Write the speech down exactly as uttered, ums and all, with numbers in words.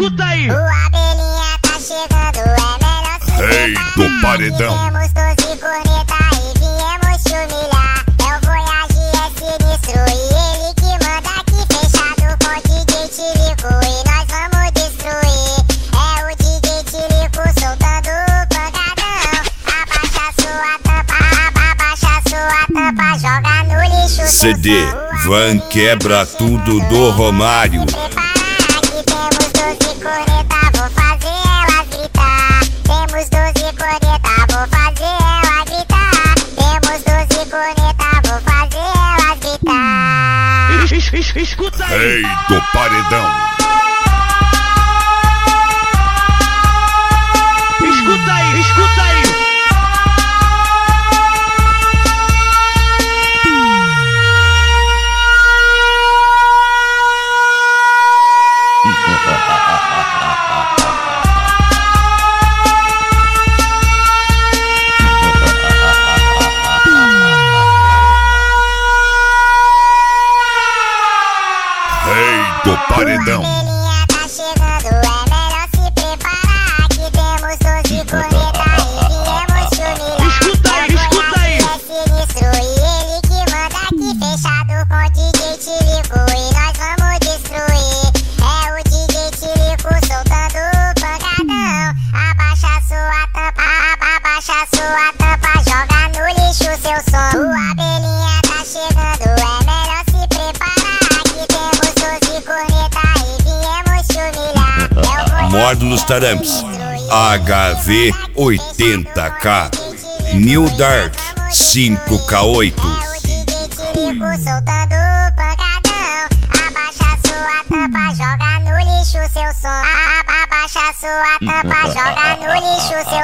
escuta aí. O Abelhinha tá chegando, é melhor se Rei do paredão. Temos doze corneta e viemos te humilhar. É o Voyage, é sinistro e ele que manda aqui fechado com o D J Tirico e nós vamos destruir. É o D J Tirico soltando o pancadão. Abaixa sua tampa, abaixa sua tampa, joga no lixo. C D Van Quebra Tudo do Romário. Temos doze corneta, vou fazer elas gritar. Temos doze corneta, vou fazer elas gritar. Temos doze corneta, vou fazer elas gritar. Escuta aí. Rei do paredão. Escuta aí, escuta aí. Rei do paredão. A Abelhinha tá chegando, é melhor se preparar. Que temos doze corneta e viemos te humilhar. Escuta aí, escuta aí. É sinistro e ele que manda aqui fechado com o D J Tirico e nós vamos destruir. É o D J Tirico soltando o pancadão. Abaixa sua tampa, abaixa sua tampa, joga no lixo seu som. O Abelhinha tá chegando, é melhor se preparar. Que temos doze corneta e viemos te humilhar. É o Voyage, Módulos Taramps H V oitenta K New Dark cinco K oito. É o D J Tirico soltando o pancadão. Abaixa sua tampa, joga no lixo seu som. A- Abaixa sua tampa, joga no lixo seu